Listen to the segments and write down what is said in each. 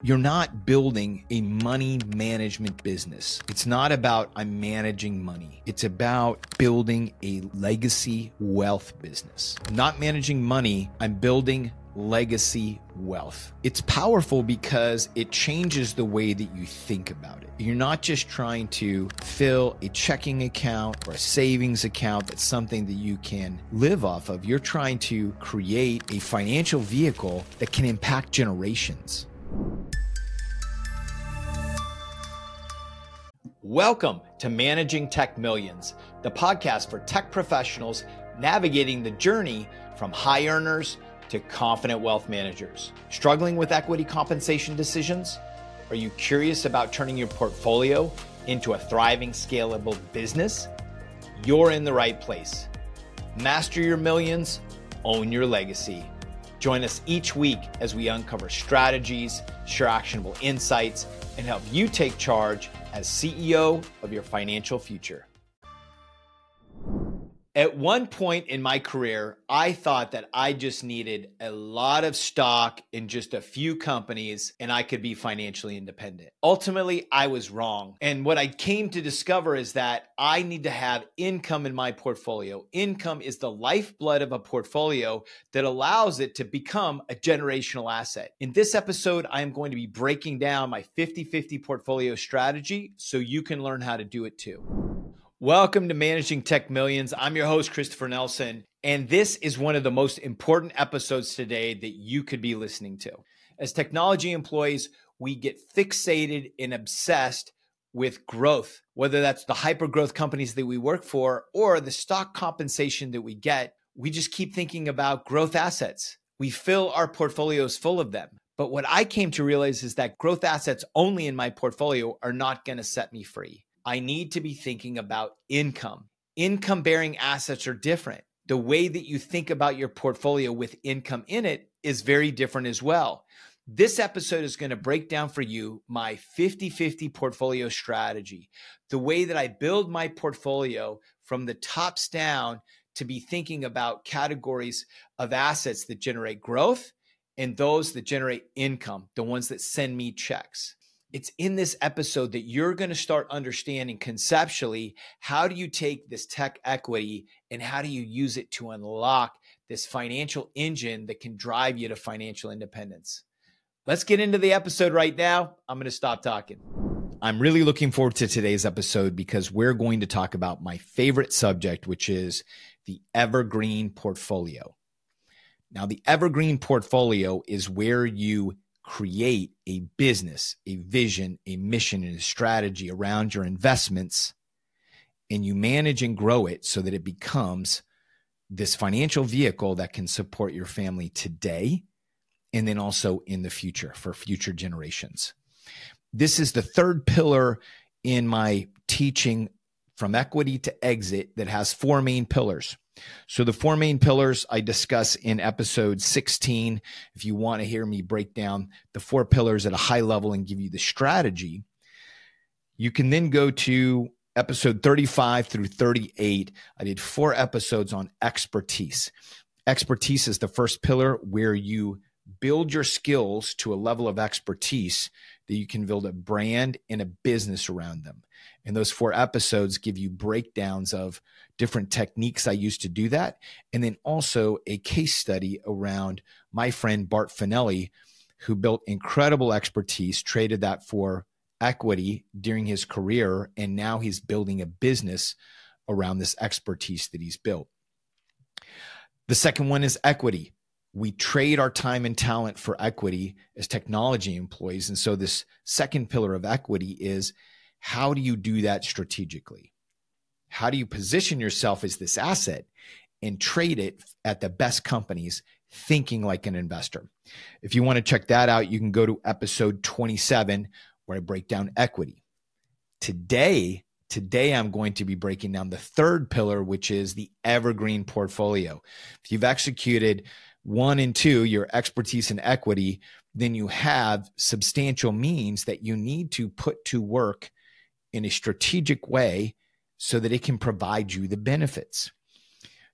You're not building a money management business. It's not about I'm managing money. It's about building a legacy wealth business. I'm not managing money. I'm building legacy wealth. It's powerful because it changes the way that you think about it. You're not just trying to fill a checking account or a savings account that's something that you can live off of. You're trying to create a financial vehicle that can impact generations. Welcome to Managing Tech Millions, the podcast for tech professionals navigating the journey from high earners to confident wealth managers. Struggling with equity compensation decisions? Are you curious about turning your portfolio into a thriving, scalable business? You're in the right place. Master your millions, own your legacy. Join us each week as we uncover strategies, share actionable insights, and help you take charge as CEO of your financial future. At one point in my career, I thought that I just needed a lot of stock in just a few companies and I could be financially independent. Ultimately, I was wrong. And what I came to discover is that I need to have income in my portfolio. Income is the lifeblood of a portfolio that allows it to become a generational asset. In this episode, I am going to be breaking down my 50-50 portfolio strategy so you can learn how to do it too. Welcome to Managing Tech Millions. I'm your host, Christopher Nelson, and this is one of the most important episodes today that you could be listening to. As technology employees, we get fixated and obsessed with growth, whether that's the hyper-growth companies that we work for or the stock compensation that we get. We just keep thinking about growth assets. We fill our portfolios full of them. But what I came to realize is that growth assets only in my portfolio are not going to set me free. I need to be thinking about income. Income-bearing assets are different. The way that you think about your portfolio with income in it is very different as well. This episode is going to break down for you my 50-50 portfolio strategy, the way that I build my portfolio from the tops down to be thinking about categories of assets that generate growth and those that generate income, the ones that send me checks. It's in this episode that you're going to start understanding conceptually, how do you take this tech equity and how do you use it to unlock this financial engine that can drive you to financial independence? Let's get into the episode right now. I'm going to stop talking. I'm really looking forward to today's episode because we're going to talk about my favorite subject, which is the evergreen portfolio. Now, the evergreen portfolio is where you create a business, a vision, a mission, and a strategy around your investments, and you manage and grow it so that it becomes this financial vehicle that can support your family today and then also in the future for future generations. This is the third pillar in my teaching from equity to exit that has four main pillars. So the four main pillars I discuss in episode 16. If you want to hear me break down the four pillars at a high level and give you the strategy, you can then go to episode 35 through 38. I did 4 episodes on expertise. Expertise is the first pillar where you build your skills to a level of expertise that you can build a brand and a business around them. And those 4 episodes give you breakdowns of different techniques I used to do that. And then also a case study around my friend Bart Finelli, who built incredible expertise, traded that for equity during his career. And now he's building a business around this expertise that he's built. The second one is equity. We trade our time and talent for equity as technology employees. And so this second pillar of equity is, how do you do that strategically? How do you position yourself as this asset and trade it at the best companies, thinking like an investor? If you want to check that out, you can go to episode 27 where I break down equity. Today I'm going to be breaking down the third pillar, which is the evergreen portfolio. If you've executed 1 and 2, your expertise in equity, then you have substantial means that you need to put to work in a strategic way so that it can provide you the benefits.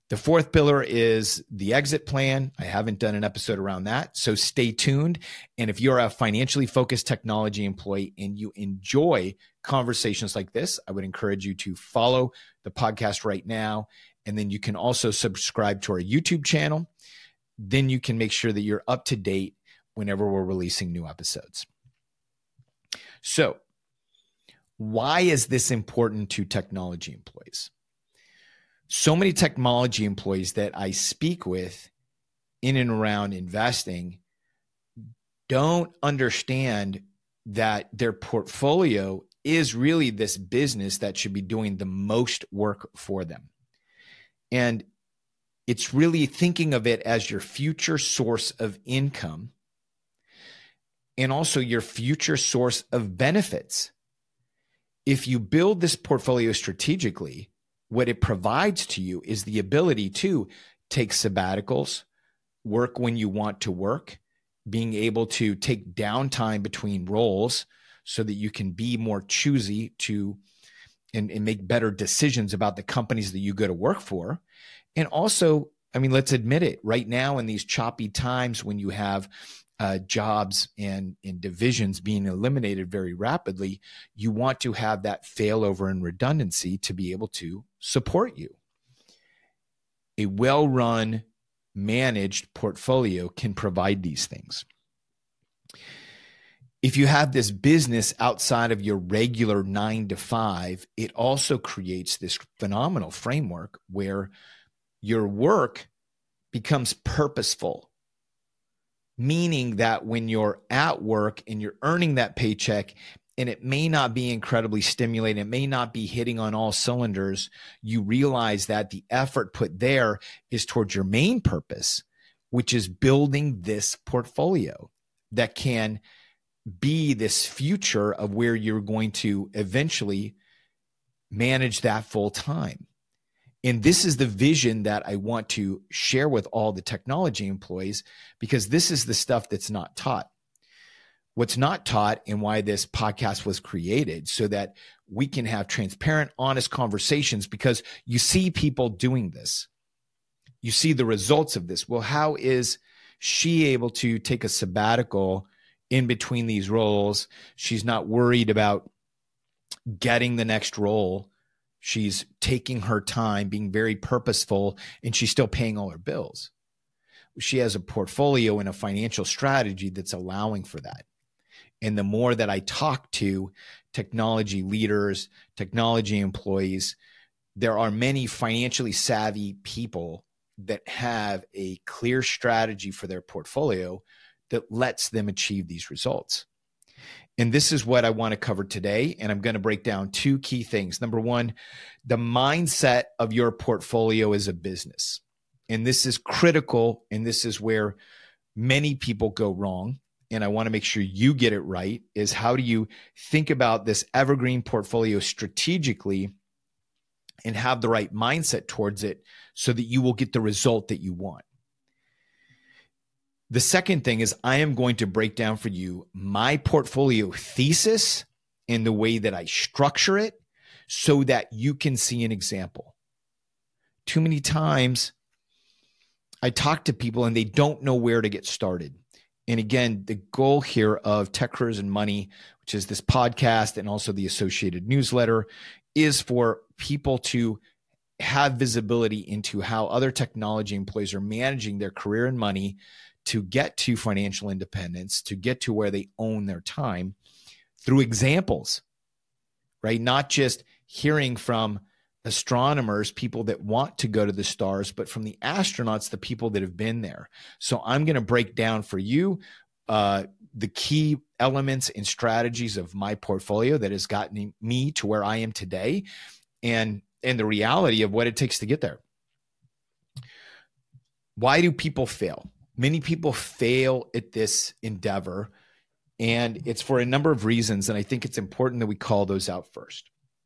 The fourth pillar is the exit plan. I haven't done an episode around that, so stay tuned. And if you're a financially focused technology employee and you enjoy conversations like this, I would encourage you to follow the podcast right now. And then you can also subscribe to our YouTube channel. Then you can make sure that you're up to date whenever we're releasing new episodes. So, why is this important to technology employees? So many technology employees that I speak with in and around investing don't understand that their portfolio is really this business that should be doing the most work for them. And it's really thinking of it as your future source of income and also your future source of benefits. If you build this portfolio strategically, what it provides to you is the ability to take sabbaticals, work when you want to work, being able to take downtime between roles so that you can be more choosy to and make better decisions about the companies that you go to work for. And also, I mean, let's admit it, right now in these choppy times when you have jobs and divisions being eliminated very rapidly, you want to have that failover and redundancy to be able to support you. A well-run, managed portfolio can provide these things. If you have this business outside of your regular 9 to 5, it also creates this phenomenal framework where your work becomes purposeful. Meaning that when you're at work and you're earning that paycheck and it may not be incredibly stimulating, it may not be hitting on all cylinders, you realize that the effort put there is towards your main purpose, which is building this portfolio that can be this future of where you're going to eventually manage that full time. And this is the vision that I want to share with all the technology employees, because this is the stuff that's not taught. What's not taught and why this podcast was created so that we can have transparent, honest conversations, because you see people doing this. You see the results of this. Well, how is she able to take a sabbatical in between these roles? She's not worried about getting the next role. She's taking her time, being very purposeful, and she's still paying all her bills. She has a portfolio and a financial strategy that's allowing for that. And the more that I talk to technology leaders, technology employees, there are many financially savvy people that have a clear strategy for their portfolio that lets them achieve these results. And this is what I want to cover today. And I'm going to break down 2 key things. Number 1, the mindset of your portfolio as a business. And this is critical. And this is where many people go wrong. And I want to make sure you get it right, is how do you think about this evergreen portfolio strategically and have the right mindset towards it so that you will get the result that you want. The second thing is I am going to break down for you my portfolio thesis and the way that I structure it so that you can see an example. Too many times I talk to people and they don't know where to get started. And again, the goal here of Tech Careers and Money, which is this podcast and also the associated newsletter, is for people to have visibility into how other technology employees are managing their career and money to get to financial independence, to get to where they own their time through examples, right? Not just hearing from astronomers, people that want to go to the stars, but from the astronauts, the people that have been there. So I'm going to break down for you the key elements and strategies of my portfolio that has gotten me to where I am today, and the reality of what it takes to get there. Why do people fail? Many people fail at this endeavor, and it's for a number of reasons, and I think it's important that we call those out first.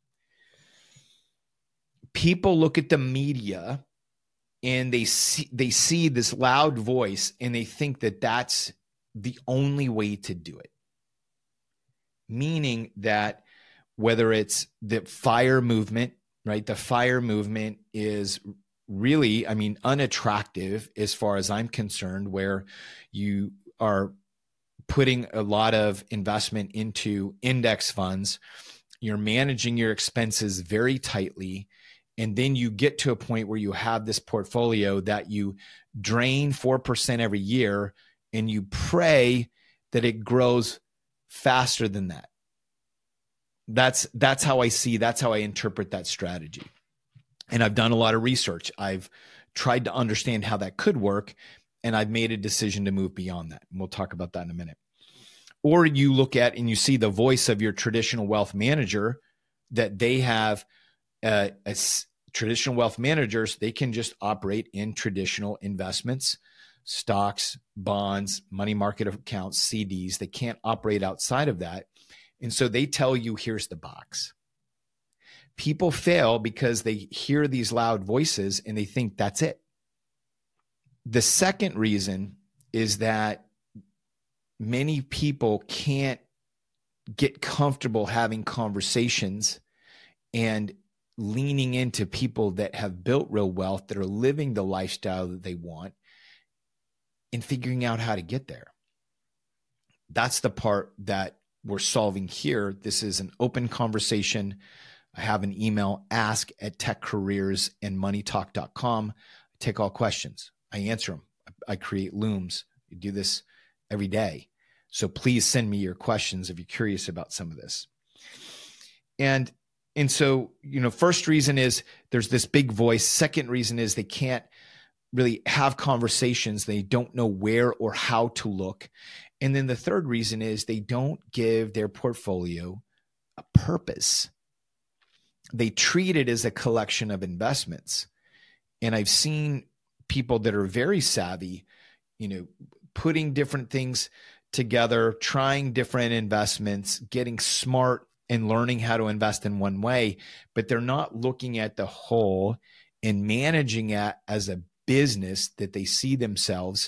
People look at the media and they see this loud voice and they think that that's the only way to do it. Meaning that whether it's the FIRE movement, right? The FIRE movement is really, I mean, unattractive as far as I'm concerned, where you are putting a lot of investment into index funds. You're managing your expenses very tightly. And then you get to a point where you have this portfolio that you drain 4% every year, and you pray that it grows faster than that. That's how I see, that's how I interpret that strategy. And I've done a lot of research. I've tried to understand how that could work, and I've made a decision to move beyond that. And we'll talk about that in a minute. Or you look at and you see the voice of your traditional wealth manager, that they have traditional wealth managers, they can just operate in traditional investments, stocks, bonds, money market accounts, CDs. They can't operate outside of that. And so they tell you, here's the box. People fail because they hear these loud voices and they think that's it. The second reason is that many people can't get comfortable having conversations and leaning into people that have built real wealth, that are living the lifestyle that they want, and figuring out how to get there. That's the part that we're solving here. This is an open conversation. I have an email, ask@techcareersandmoneytalk.com. I take all questions. I answer them. I create looms. I do this every day. So please send me your questions if you're curious about some of this. And so, first reason is there's this big voice. Second reason is they can't really have conversations. They don't know where or how to look. And then the third reason is they don't give their portfolio a purpose. They treat it as a collection of investments. And I've seen people that are very savvy, putting different things together, trying different investments, getting smart and learning how to invest in one way, but they're not looking at the whole and managing it as a business that they see themselves.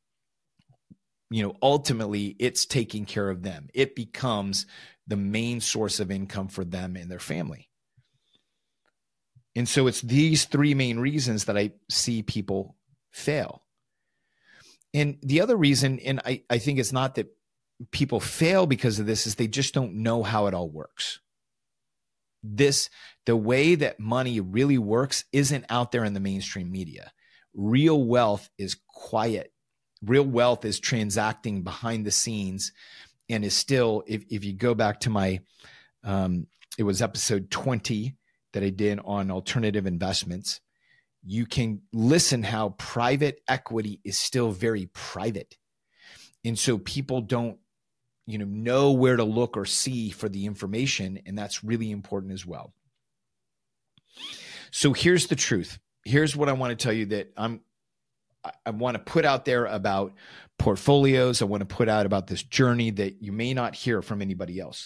Ultimately it's taking care of them. It becomes the main source of income for them and their family. And so it's these three main reasons that I see people fail. And the other reason, and I think it's not that people fail because of this, is they just don't know how it all works. The way that money really works isn't out there in the mainstream media. Real wealth is quiet. Real wealth is transacting behind the scenes, and is still, if you go back to my, it was episode 20 that I did on alternative investments, you can listen how private equity is still very private. And so people don't, know where to look or see for the information. And that's really important as well. So here's the truth. Here's what I want to tell you that I want to put out there about portfolios. I want to put out about this journey that you may not hear from anybody else.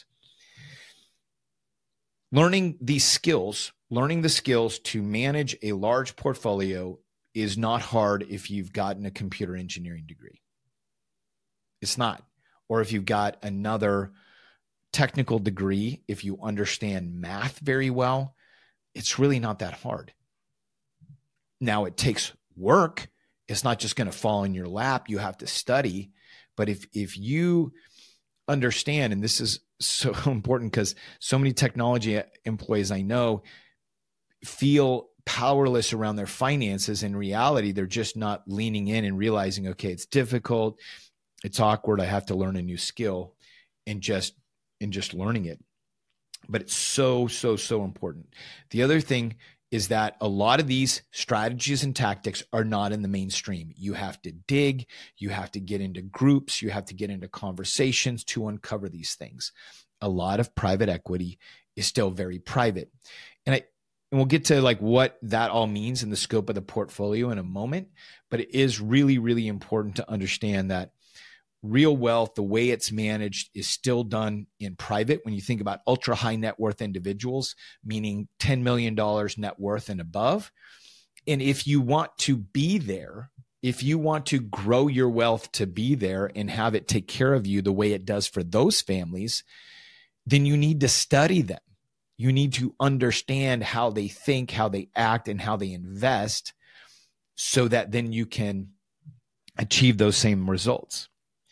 Learning the skills to manage a large portfolio is not hard if you've gotten a computer engineering degree. It's not. Or if you've got another technical degree, if you understand math very well, it's really not that hard. Now, it takes work. It's not just going to fall in your lap. You have to study. But if you understand, and this is so important because so many technology employees I know feel powerless around their finances. In reality, they're just not leaning in and realizing, okay, it's difficult, it's awkward, I have to learn a new skill, and just learning it. But it's so important. The other thing is that a lot of these strategies and tactics are not in the mainstream. You have to dig, you have to get into groups, you have to get into conversations to uncover these things. A lot of private equity is still very private. And we'll get to like what that all means in the scope of the portfolio in a moment, but it is really, really important to understand that real wealth, the way it's managed, is still done in private. When you think about ultra high net worth individuals, meaning $10 million net worth and above. And if you want to be there, if you want to grow your wealth to be there and have it take care of you the way it does for those families, then you need to study them. You need to understand how they think, how they act, and how they invest so that then you can achieve those same results.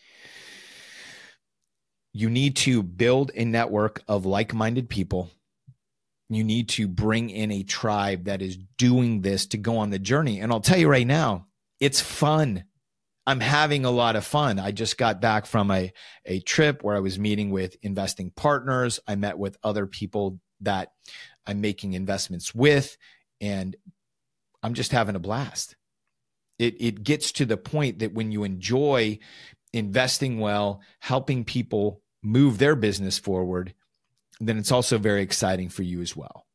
You need to build a network of like-minded people. You need to bring in a tribe that is doing this to go on the journey. And I'll tell you right now, it's fun. I'm having a lot of fun. I just got back from a trip where I was meeting with investing partners. I met with other people that I'm making investments with, and I'm just having a blast. It gets to the point that when you enjoy investing well, helping people move their business forward, then it's also very exciting for you as well.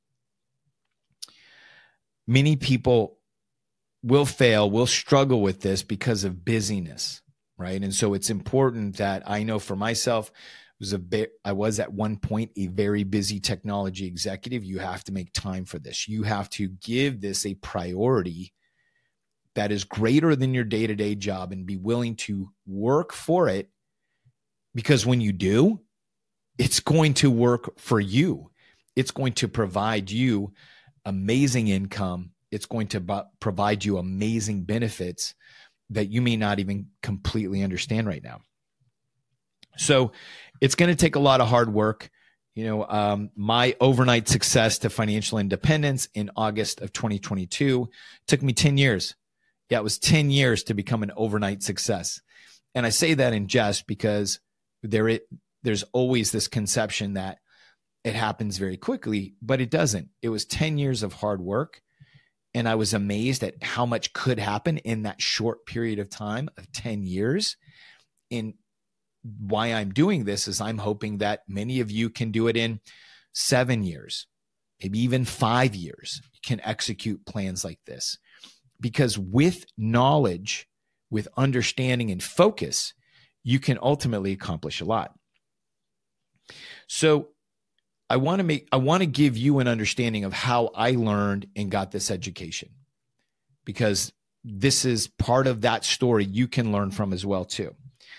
Many people will fail, will struggle with this because of busyness, right? And so it's important that I know for myself, I was at one point a very busy technology executive. You have to make time for this. You have to give this a priority that is greater than your day-to-day job and be willing to work for it, because when you do, it's going to work for you. It's going to provide you amazing income. It's going to provide you amazing benefits that you may not even completely understand right now. So it's going to take a lot of hard work. My overnight success to financial independence in August of 2022 took me 10 years. Yeah, it was 10 years to become an overnight success. And I say that in jest because there's always this conception that it happens very quickly, but it doesn't. It was 10 years of hard work. And I was amazed at how much could happen in that short period of time of 10 years. And why I'm doing this is I'm hoping that many of you can do it in 7 years, maybe even 5 years. You can execute plans like this. Because with knowledge, with understanding and focus, you can ultimately accomplish a lot. So I want to give you an understanding of how I learned and got this education, because this is part of that story you can learn from as well too.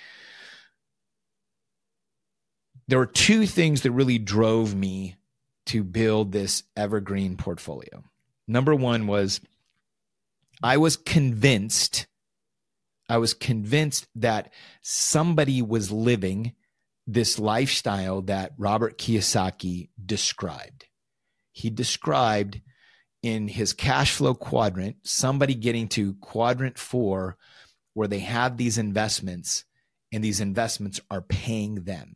There were two things that really drove me to build this evergreen portfolio. Number one was I was convinced that somebody was living this lifestyle that Robert Kiyosaki described. He described in his cash flow quadrant, somebody getting to quadrant 4, where they have these investments and these investments are paying them.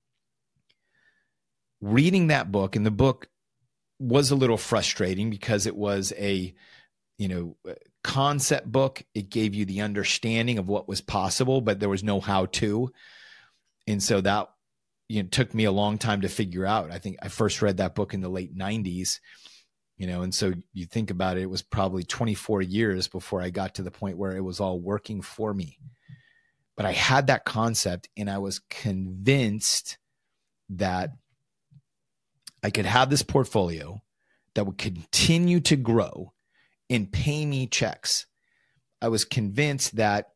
Reading that book, and the book was a little frustrating because it was a concept book. It gave you the understanding of what was possible, but there was no how-to. And so that took me a long time to figure out. I think I first read that book in the late 90s, and so you think about it, it was probably 24 years before I got to the point where it was all working for me. But I had that concept, and I was convinced that I could have this portfolio that would continue to grow and pay me checks. I was convinced that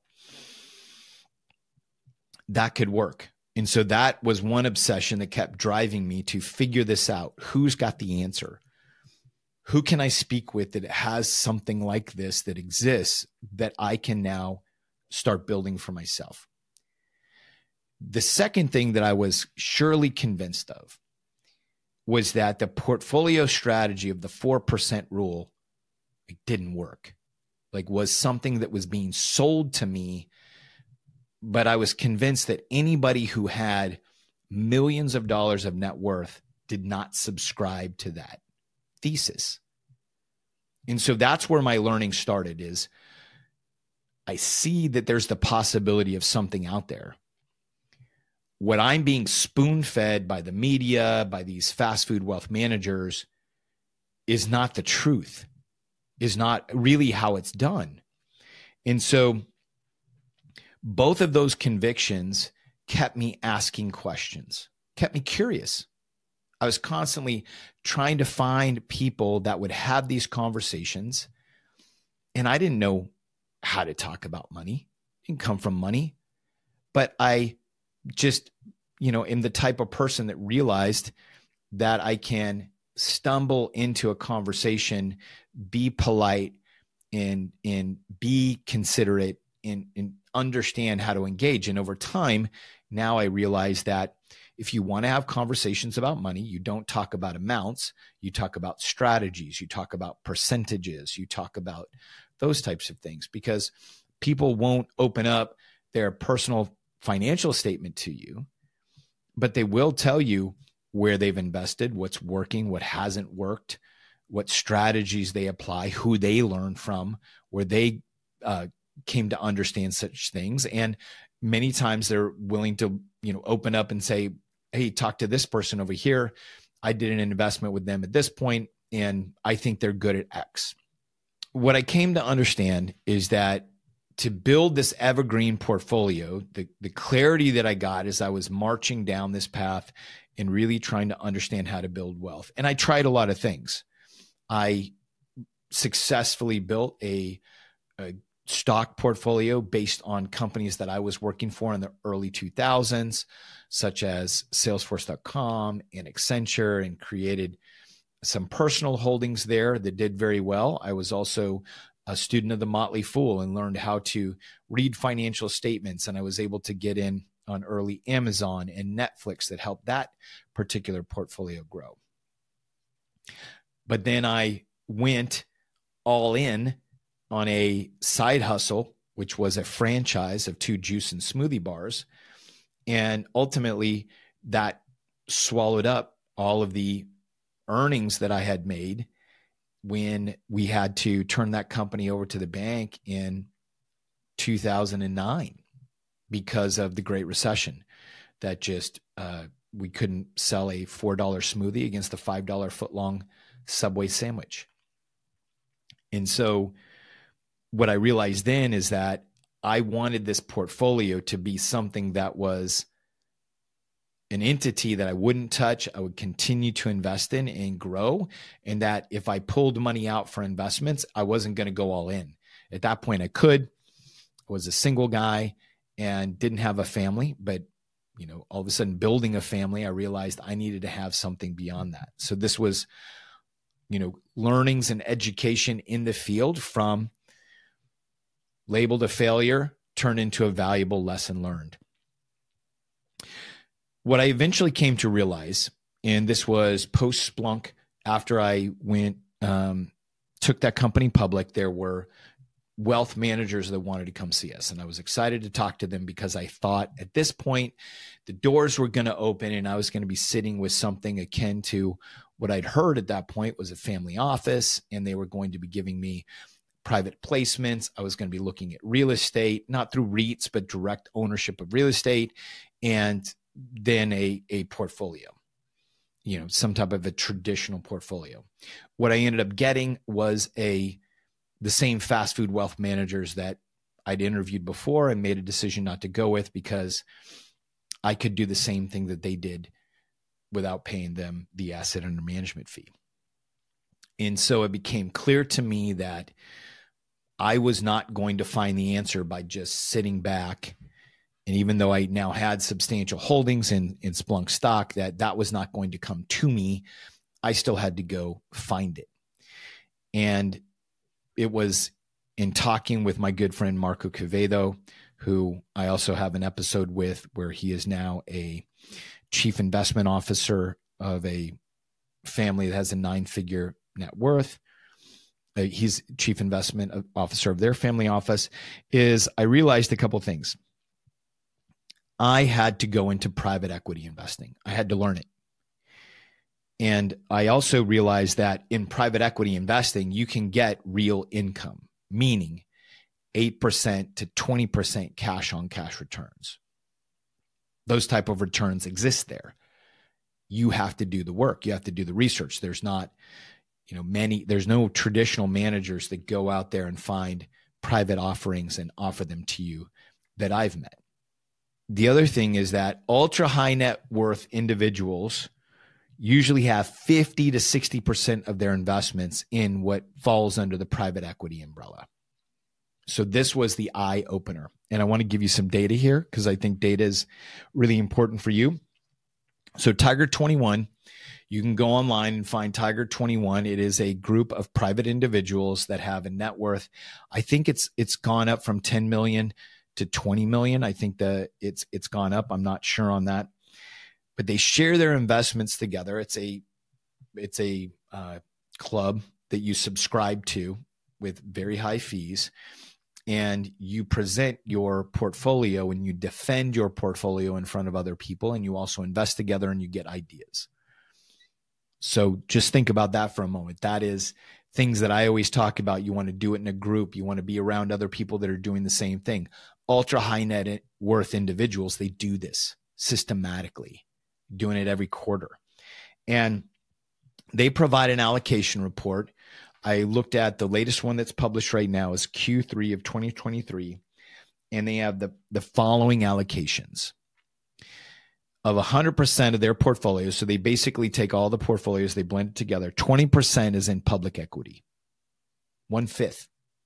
that could work. And so that was one obsession that kept driving me to figure this out. Who's got the answer? Who can I speak with that has something like this that exists that I can now start building for myself? The second thing that I was surely convinced of was that the portfolio strategy of the 4% rule didn't work. Was something that was being sold to me, but I was convinced that anybody who had millions of dollars of net worth did not subscribe to that thesis. And so that's where my learning started. Is I see that there's the possibility of something out there. What I'm being spoon-fed by the media, by these fast food wealth managers, is not the truth, is not really how it's done. And so both of those convictions kept me asking questions, kept me curious. I was constantly trying to find people that would have these conversations, and I didn't know how to talk about money. I didn't come from money, but I just, am the type of person that realized that I can stumble into a conversation, be polite, and be considerate, and understand how to engage. And over time, now I realize that if you want to have conversations about money, you don't talk about amounts, you talk about strategies, you talk about percentages, you talk about those types of things, because people won't open up their personal financial statement to you, but they will tell you where they've invested, what's working, what hasn't worked, what strategies they apply, who they learn from, where they came to understand such things. And many times they're willing to, open up and say, hey, talk to this person over here. I did an investment with them at this point, and I think they're good at X. What I came to understand is that to build this evergreen portfolio, the clarity that I got as I was marching down this path and really trying to understand how to build wealth. And I tried a lot of things. I successfully built a stock portfolio based on companies that I was working for in the early 2000s, such as Salesforce.com and Accenture, and created some personal holdings there that did very well. I was also a student of the Motley Fool and learned how to read financial statements. And I was able to get in on early Amazon and Netflix that helped that particular portfolio grow. But then I went all in on a side hustle, which was a franchise of 2 juice and smoothie bars. And ultimately that swallowed up all of the earnings that I had made when we had to turn that company over to the bank in 2009 because of the Great Recession. That just, we couldn't sell a $4 smoothie against a $5 footlong Subway sandwich. And so what I realized then is that I wanted this portfolio to be something that was an entity that I wouldn't touch, I would continue to invest in and grow, and that if I pulled money out for investments, I wasn't going to go all in. At that point, I could. I was a single guy and didn't have a family, but all of a sudden building a family, I realized I needed to have something beyond that. So this was, learnings and education in the field from labeled a failure turned into a valuable lesson learned. What I eventually came to realize, and this was post Splunk, after I went, took that company public, there were wealth managers that wanted to come see us. And I was excited to talk to them because I thought at this point, the doors were going to open and I was going to be sitting with something akin to what I'd heard at that point was a family office, and they were going to be giving me private placements. I was going to be looking at real estate, not through REITs, but direct ownership of real estate, and then a portfolio, some type of a traditional portfolio. What I ended up getting was the same fast food wealth managers that I'd interviewed before and made a decision not to go with because I could do the same thing that they did without paying them the asset under management fee. And so it became clear to me that I was not going to find the answer by just sitting back. And even though I now had substantial holdings in Splunk stock, that was not going to come to me. I still had to go find it. And it was in talking with my good friend Marco Quevedo, who I also have an episode with, where he is now a chief investment officer of a family that has a 9-figure net worth. He's chief investment officer of their family office. I realized a couple of things. I had to go into private equity investing. I had to learn it. And I also realized that in private equity investing, you can get real income, meaning 8% to 20% cash on cash returns. Those type of returns exist there. You have to do the work. You have to do the research. There's not, there's no traditional managers that go out there and find private offerings and offer them to you that I've met. The other thing is that ultra high net worth individuals usually have 50 to 60% of their investments in what falls under the private equity umbrella. So this was the eye opener. And I want to give you some data here because I think data is really important for you. So Tiger 21, you can go online and find Tiger 21. It is a group of private individuals that have a net worth. I think it's gone up from 10 million to 20 million. I think that it's gone up. I'm not sure on that, but they share their investments together. It's a club that you subscribe to with very high fees, and you present your portfolio and you defend your portfolio in front of other people, and you also invest together and you get ideas. So just think about that for a moment. That is things that I always talk about. You want to do it in a group. You want to be around other people that are doing the same thing. Ultra high net worth individuals, they do this systematically, doing it every quarter. And they provide an allocation report. I looked at the latest one that's published right now is Q3 of 2023, and they have the following allocations of 100% of their portfolios. So they basically take all the portfolios, they blend it together. 20% is in public equity, 1/5.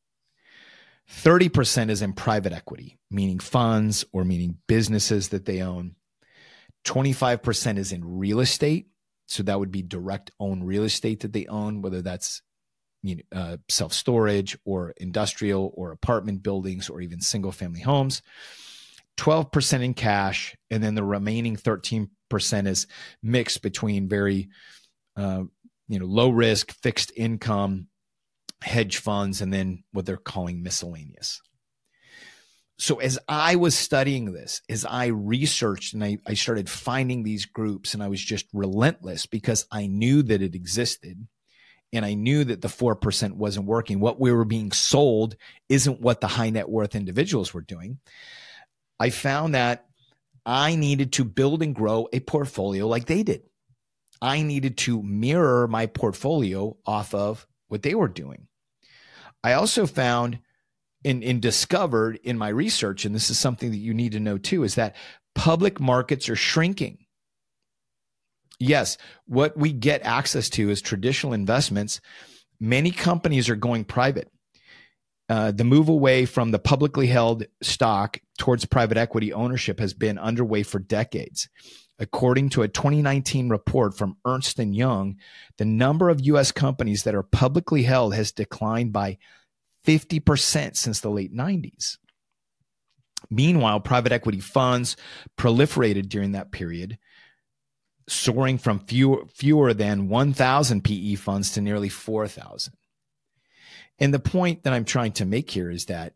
30% is in private equity, meaning funds or meaning businesses that they own. 25% is in real estate. So that would be direct own real estate that they own, whether that's self-storage or industrial or apartment buildings or even single family homes. 12% in cash. And then the remaining 13% is mixed between very, low risk, fixed income, hedge funds, and then what they're calling miscellaneous. So as I was studying this, as I researched and I started finding these groups, and I was just relentless because I knew that it existed and I knew that the 4% wasn't working. What we were being sold isn't what the high net worth individuals were doing. I found that I needed to build and grow a portfolio like they did. I needed to mirror my portfolio off of what they were doing. I also found and discovered in my research, and this is something that you need to know too, is that public markets are shrinking. Yes, what we get access to is traditional investments. Many companies are going private. The move away from the publicly held stock towards private equity ownership has been underway for decades. According to a 2019 report from Ernst & Young, the number of U.S. companies that are publicly held has declined by 50% since the late 90s. Meanwhile, private equity funds proliferated during that period, soaring from fewer than 1,000 PE funds to nearly 4,000. And the point that I'm trying to make here is that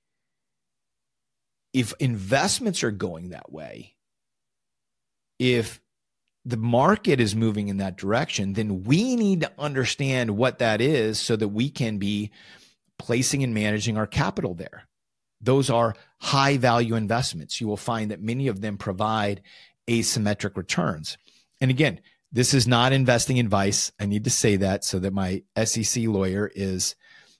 if investments are going that way, if the market is moving in that direction, then we need to understand what that is so that we can be placing and managing our capital there. Those are high value investments. You will find that many of them provide asymmetric returns. And again, this is not investing advice. I need to say that so that my SEC lawyer is,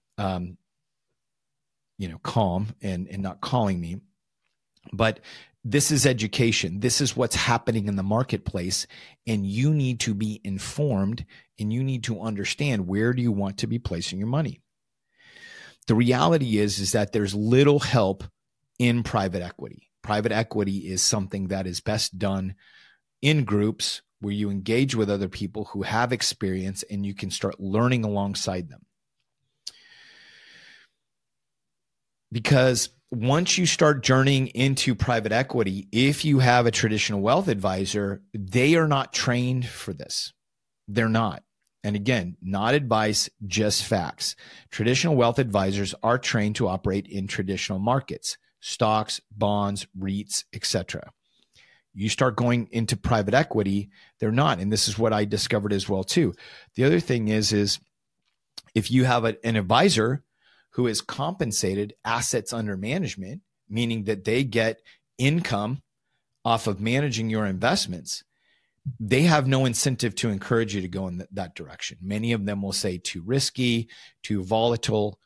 calm and not calling me. But this is education. This is what's happening in the marketplace. And you need to be informed and you need to understand where do you want to be placing your money. The reality is that there's little help in private equity. Private equity is something that is best done in groups where you engage with other people who have experience and you can start learning alongside them. Because once you start journeying into private equity, if you have a traditional wealth advisor, they are not trained for this. They're not. And again, not advice, just facts. Traditional wealth advisors are trained to operate in traditional markets, stocks, bonds, REITs, etc. You start going into private equity, they're not. And this is what I discovered as well too. The other thing is if you have an advisor who is compensated assets under management, meaning that they get income off of managing your investments, they have no incentive to encourage you to go in that direction. Many of them will say too risky, too volatile,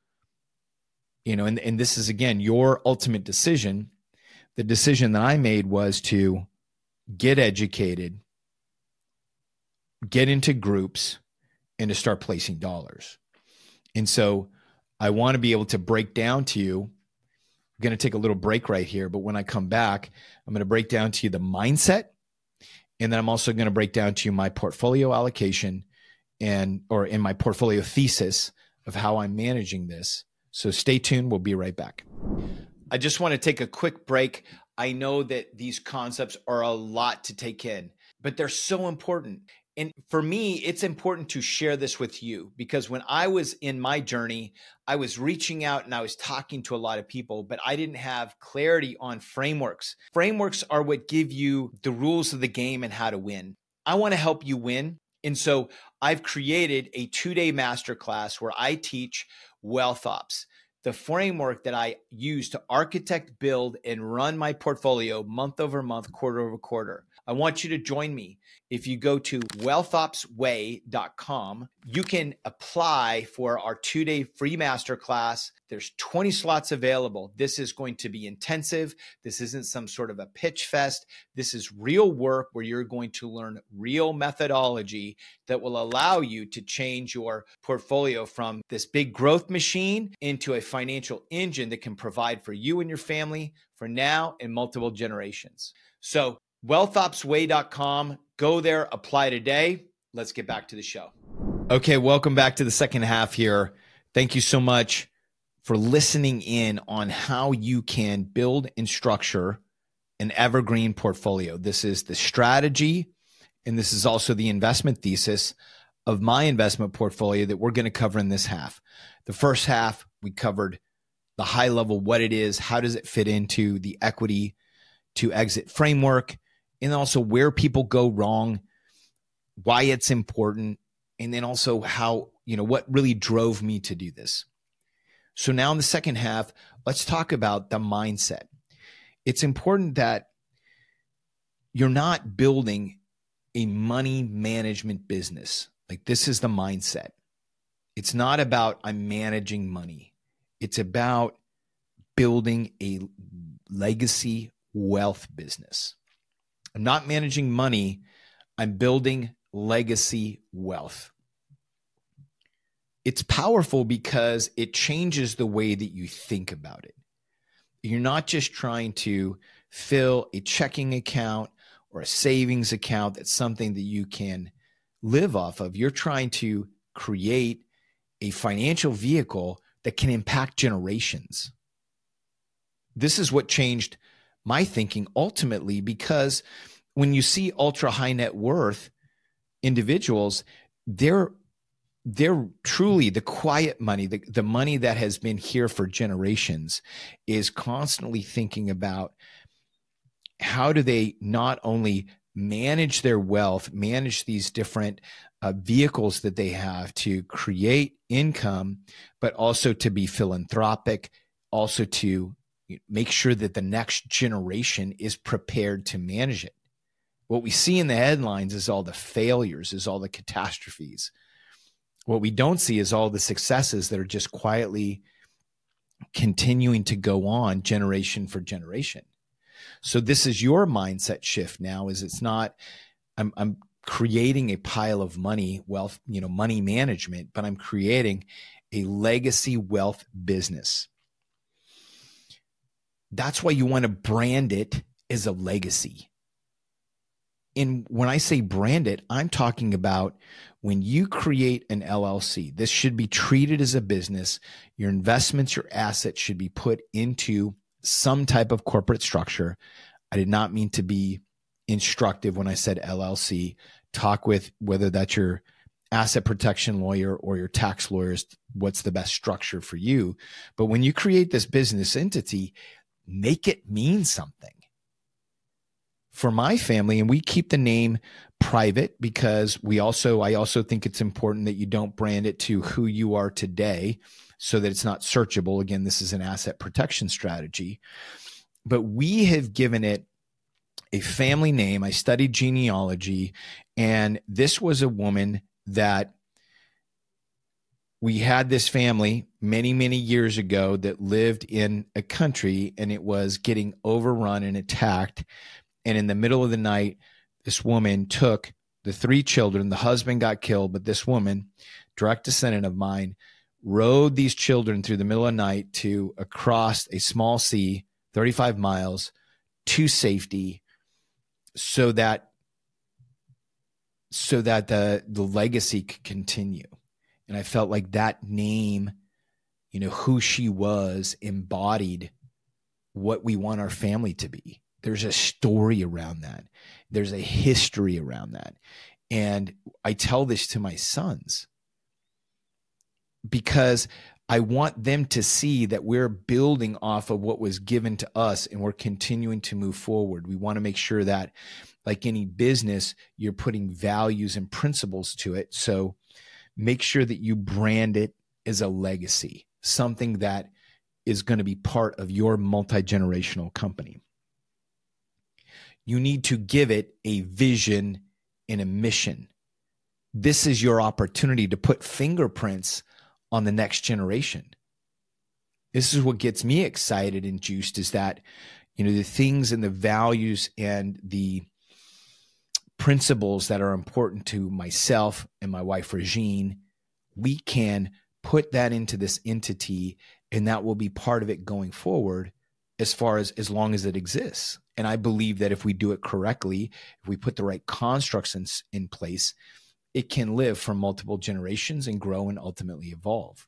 and this is, again, your ultimate decision. The decision that I made was to get educated, get into groups, and to start placing dollars. And so I want to be able to break down to you. I'm going to take a little break right here, but when I come back, I'm going to break down to you the mindset And then I'm also going to break down to you my portfolio allocation or in my portfolio thesis of how I'm managing this. So stay tuned. We'll be right back. I just want to take a quick break. I know that these concepts are a lot to take in, but they're so important. And for me, it's important to share this with you because when I was in my journey, I was reaching out and I was talking to a lot of people, but I didn't have clarity on frameworks. Frameworks are what give you the rules of the game and how to win. I want to help you win. And so I've created a 2-day masterclass where I teach Wealth Ops, the framework that I use to architect, build, and run my portfolio month over month, quarter over quarter. I want you to join me. If you go to wealthopsway.com, you can apply for our 2-day free masterclass. There's 20 slots available. This is going to be intensive. This isn't some sort of a pitch fest. This is real work where you're going to learn real methodology that will allow you to change your portfolio from this big growth machine into a financial engine that can provide for you and your family for now and multiple generations. So wealthopsway.com. Go there, apply today. Let's get back to the show. Okay, welcome back to the second half here. Thank you so much for listening in on how you can build and structure an evergreen portfolio. This is the strategy, and this is also the investment thesis of my investment portfolio that we're going to cover in this half. The first half, we covered the high level, what it is, how does it fit into the equity to exit framework, and also where people go wrong, why it's important, and then also how, what really drove me to do this. So now in the second half, let's talk about the mindset. It's important that you're not building a money management business. Like, this is the mindset. It's not about I'm managing money. It's about building a legacy wealth business. I'm not managing money. I'm building legacy wealth. It's powerful because it changes the way that you think about it. You're not just trying to fill a checking account or a savings account that's something that you can live off of. You're trying to create a financial vehicle that can impact generations. This is what changed my thinking ultimately, because when you see ultra high net worth individuals, they're truly the quiet money, the money that has been here for generations, is constantly thinking about how do they not only manage their wealth, manage these different vehicles that they have to create income, but also to be philanthropic, also to make sure that the next generation is prepared to manage it. What we see in the headlines is all the failures, is all the catastrophes. What we don't see is all the successes that are just quietly continuing to go on generation for generation. So this is your mindset shift now, is it's not, I'm creating a pile of money, wealth, money management, but I'm creating a legacy wealth business. That's why you want to brand it as a legacy. And when I say brand it, I'm talking about when you create an LLC, this should be treated as a business. Your investments, your assets should be put into some type of corporate structure. I did not mean to be instructive when I said LLC. Talk with whether that's your asset protection lawyer or your tax lawyers, what's the best structure for you. But when you create this business entity, make it mean something. For my family, and we keep the name private because I also think it's important that you don't brand it to who you are today so that it's not searchable. Again, this is an asset protection strategy. But we have given it a family name. I studied genealogy, and this was a woman that we had this family many, many years ago that lived in a country, and it was getting overrun and attacked. And in the middle of the night, this woman took the 3 children. The husband got killed, but this woman, direct descendant of mine, rode these children through the middle of the night to across a small sea, 35 miles, to safety, so that so that the legacy could continue. And I felt like that name, who she was, embodied what we want our family to be. There's a story around that. There's a history around that. And I tell this to my sons because I want them to see that we're building off of what was given to us and we're continuing to move forward. We want to make sure that, like any business, you're putting values and principles to it. So make sure that you brand it as a legacy, something that is going to be part of your multi-generational company. You need to give it a vision and a mission. This is your opportunity to put fingerprints on the next generation. This is what gets me excited and juiced, is that, the things and the values and the principles that are important to myself and my wife, Regine, we can put that into this entity, and that will be part of it going forward as long as it exists. And I believe that if we do it correctly, if we put the right constructs in place, it can live for multiple generations and grow and ultimately evolve.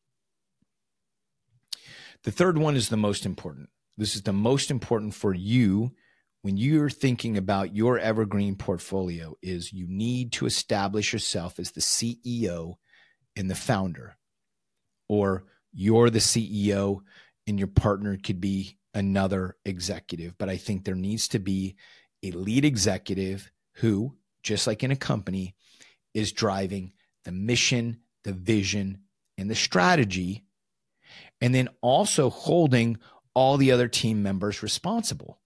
The third one is the most important. This is the most important for you when you're thinking about your evergreen portfolio, is you need to establish yourself as the CEO and the founder. Or you're the CEO and your partner could be another executive. But I think there needs to be a lead executive who, just like in a company, is driving the mission, the vision, and the strategy, and then also holding all the other team members responsible.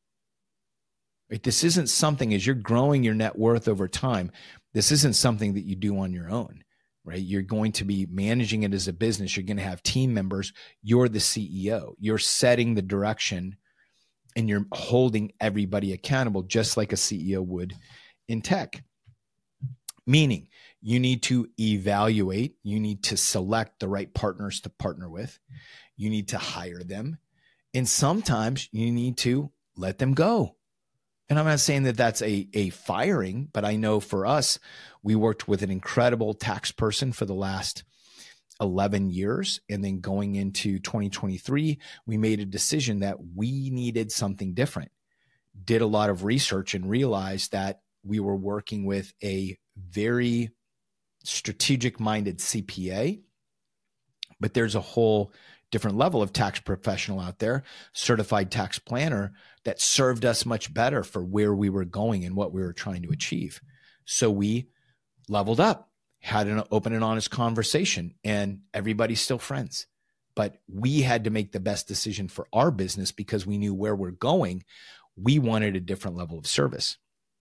Right? This isn't something, as you're growing your net worth over time, this isn't something that you do on your own, right? You're going to be managing it as a business. You're going to have team members. You're the CEO. You're setting the direction, and you're holding everybody accountable, just like a CEO would in tech. Meaning, you need to evaluate, you need to select the right partners to partner with, you need to hire them, and sometimes you need to let them go. And I'm not saying that that's a firing, but I know for us, we worked with an incredible tax person for the last 11 years. And then going into 2023, we made a decision that we needed something different. Did a lot of research and realized that we were working with a very strategic-minded CPA, but there's a whole different level of tax professional out there, certified tax planner, that served us much better for where we were going and what we were trying to achieve. So we leveled up, had an open and honest conversation, and everybody's still friends. But we had to make the best decision for our business because we knew where we're going. We wanted a different level of service.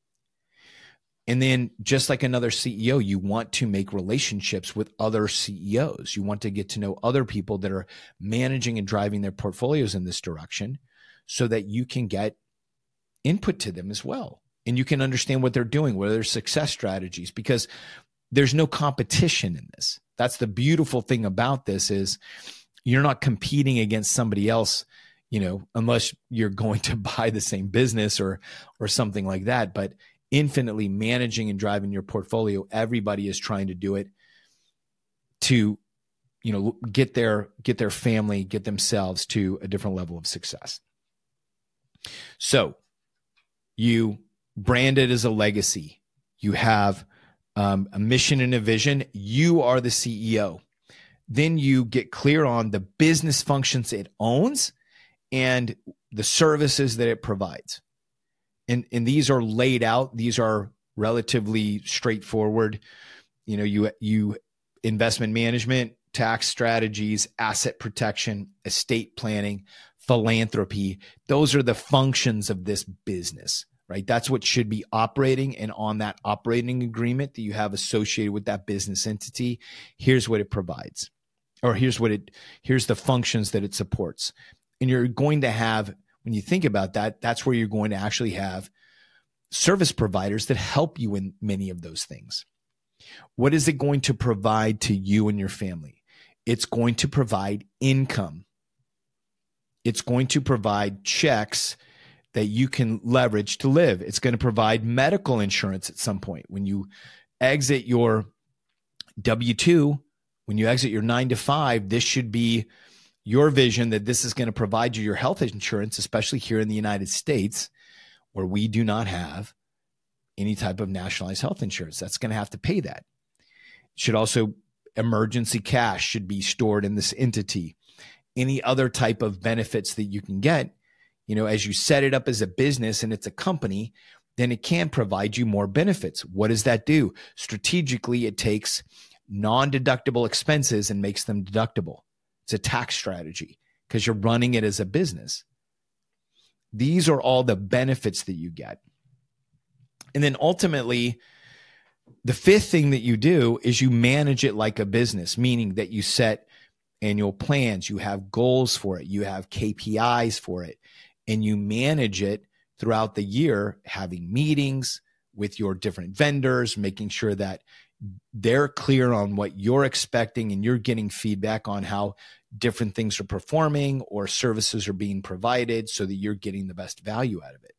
And then just like another CEO, you want to make relationships with other CEOs. You want to get to know other people that are managing and driving their portfolios in this direction so that you can get input to them as well. And you can understand what they're doing, what are their success strategies, because there's no competition in this. That's the beautiful thing about this, is you're not competing against somebody else, unless you're going to buy the same business or something like that. But infinitely managing and driving your portfolio, everybody is trying to do it to, get their family, get themselves to a different level of success. So you brand it as a legacy. You have a mission and a vision. You are the CEO. Then you get clear on the business functions it owns and the services that it provides. And these are laid out. These are relatively straightforward. You investment management, tax strategies, asset protection, estate planning, philanthropy. Those are the functions of this business, right? That's what should be operating. And on that operating agreement that you have associated with that business entity, here's what it provides, or here's the functions that it supports. And you're going to have, when you think about that, that's where you're going to actually have service providers that help you in many of those things. What is it going to provide to you and your family? It's going to provide income. It's going to provide checks that you can leverage to live. It's going to provide medical insurance at some point. When you exit your W-2, when you exit your 9 to 5, this should be your vision that this is going to provide you your health insurance, especially here in the United States, where we do not have any type of nationalized health insurance. That's going to have to pay that. It should also, emergency cash should be stored in this entity. Any other type of benefits that you can get, as you set it up as a business and it's a company, then it can provide you more benefits. What does that do? Strategically, it takes non-deductible expenses and makes them deductible. It's a tax strategy because you're running it as a business. These are all the benefits that you get. And then ultimately, the fifth thing that you do is you manage it like a business, meaning that you set annual plans, you have goals for it, you have KPIs for it, and you manage it throughout the year, having meetings with your different vendors, making sure that they're clear on what you're expecting and you're getting feedback on how different things are performing or services are being provided so that you're getting the best value out of it.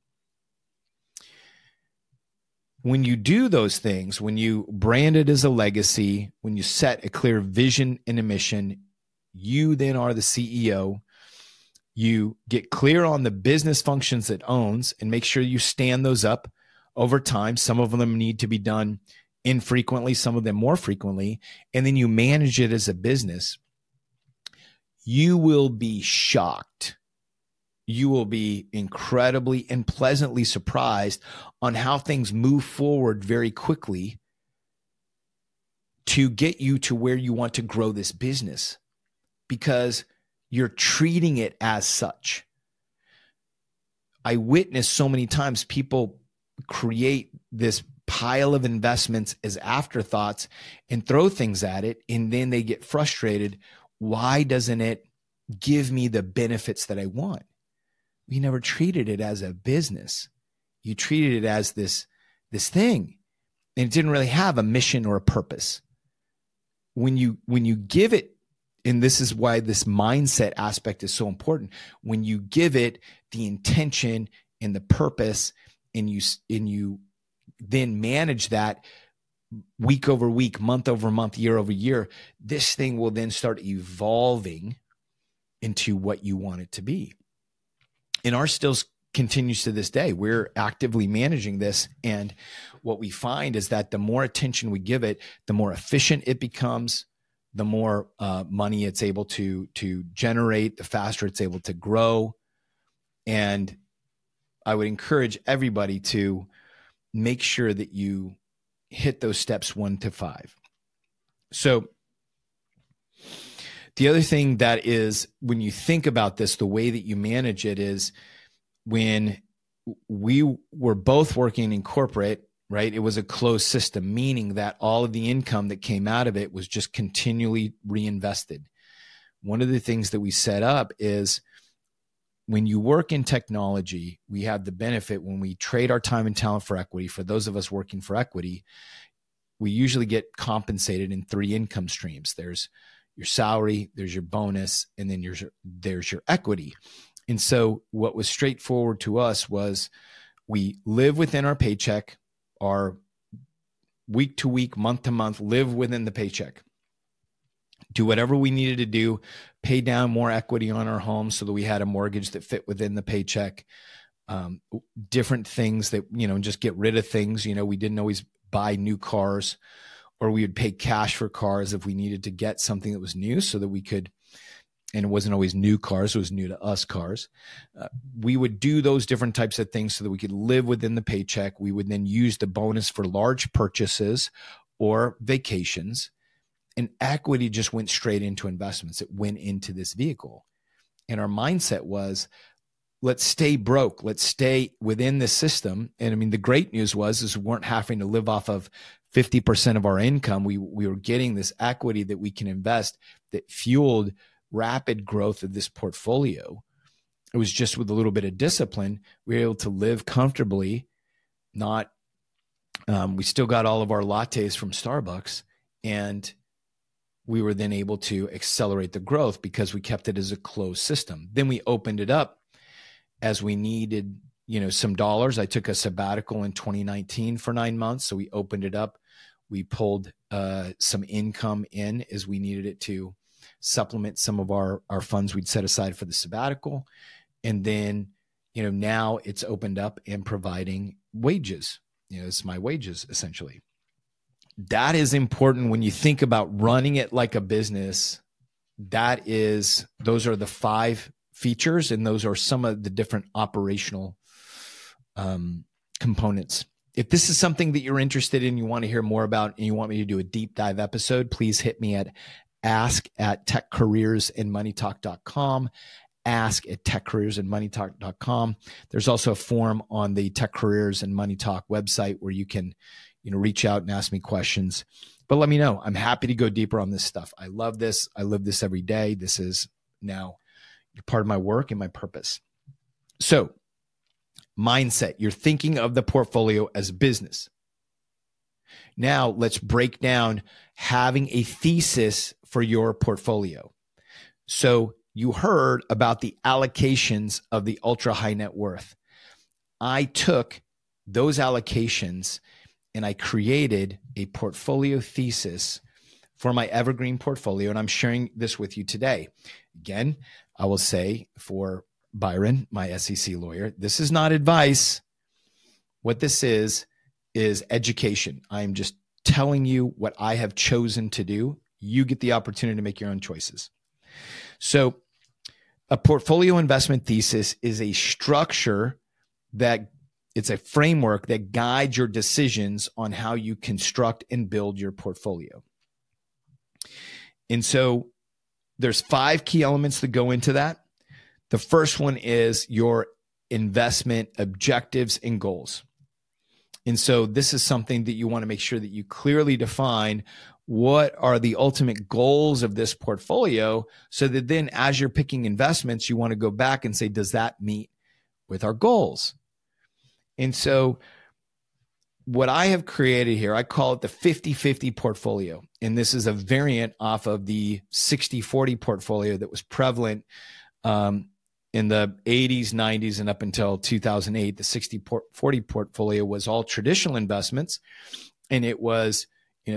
When you do those things, when you brand it as a legacy, when you set a clear vision and a mission, you then are the CEO. You get clear on the business functions it owns and make sure you stand those up over time. Some of them need to be done infrequently, some of them more frequently, and then you manage it as a business. You will be shocked. You will be incredibly and pleasantly surprised on how things move forward very quickly to get you to where you want to grow this business because you're treating it as such. I witnessed so many times people create this pile of investments as afterthoughts and throw things at it, and then they get frustrated. Why doesn't it give me the benefits that I want? You never treated it as a business. You treated it as this thing, and it didn't really have a mission or a purpose. When you give it, and this is why this mindset aspect is so important, when you give it the intention and the purpose, and you then manage that week over week, month over month, year over year, this thing will then start evolving into what you want it to be. And ours still continues to this day. We're actively managing this. And what we find is that the more attention we give it, the more efficient it becomes, the more money it's able to generate, the faster it's able to grow. And I would encourage everybody to make sure that you hit those steps 1 to 5. So the other thing that is, when you think about this, the way that you manage it is when we were both working in corporate, right? It was a closed system, meaning that all of the income that came out of it was just continually reinvested. One of the things that we set up is when you work in technology, we have the benefit when we trade our time and talent for equity. For those of us working for equity, we usually get compensated in 3 income streams. There's your salary, there's your bonus, and then there's your equity. And so what was straightforward to us was we live within our paycheck, our week to week, month to month, live within the paycheck. Do whatever we needed to do, pay down more equity on our home so that we had a mortgage that fit within the paycheck. Different things that, just get rid of things. We didn't always buy new cars, or we would pay cash for cars if we needed to get something that was new so that we could, and it wasn't always new cars, it was new to us cars. We would do those different types of things so that we could live within the paycheck. We would then use the bonus for large purchases or vacations. And equity just went straight into investments. It went into this vehicle. And our mindset was, let's stay broke. Let's stay within the system. And the great news is we weren't having to live off of 50% of our income. We were getting this equity that we can invest that fueled rapid growth of this portfolio. It was just with a little bit of discipline, we were able to live comfortably. We still got all of our lattes from Starbucks, and we were then able to accelerate the growth because we kept it as a closed system. Then we opened it up as we needed some dollars. I took a sabbatical in 2019 for 9 months. So we opened it up. We pulled some income in as we needed it to supplement some of our funds we'd set aside for the sabbatical. And then, now it's opened up and providing wages. It's my wages essentially. That is important when you think about running it like a business. Those are the 5 features, and those are some of the different operational components. If this is something that you're interested in, you want to hear more about, and you want me to do a deep dive episode, please hit me at ask@techcareersandmoneytalk.com, ask@techcareersandmoneytalk.com. There's also a form on the Tech Careers and Money Talk website where you can, reach out and ask me questions. But let me know. I'm happy to go deeper on this stuff. I love this. I live this every day. This is now part of my work and my purpose. So, mindset. You're thinking of the portfolio as business. Now, let's break down having a thesis for your portfolio. So, you heard about the allocations of the ultra high net worth. I took those allocations and I created a portfolio thesis for my evergreen portfolio, and I'm sharing this with you today. Again, I will say for Byron, my SEC lawyer, this is not advice. What this is education. I'm just telling you what I have chosen to do. You get the opportunity to make your own choices. So a portfolio investment thesis is a structure it's a framework that guides your decisions on how you construct and build your portfolio. And so there's 5 key elements that go into that. The first one is your investment objectives and goals. And so this is something that you want to make sure that you clearly define what are the ultimate goals of this portfolio, so that then as you're picking investments, you want to go back and say, does that meet with our goals? And so what I have created here, I call it the 50-50 portfolio. And this is a variant off of the 60-40 portfolio that was prevalent in the 80s, 90s, and up until 2008. The 60-40 portfolio was all traditional investments, and it was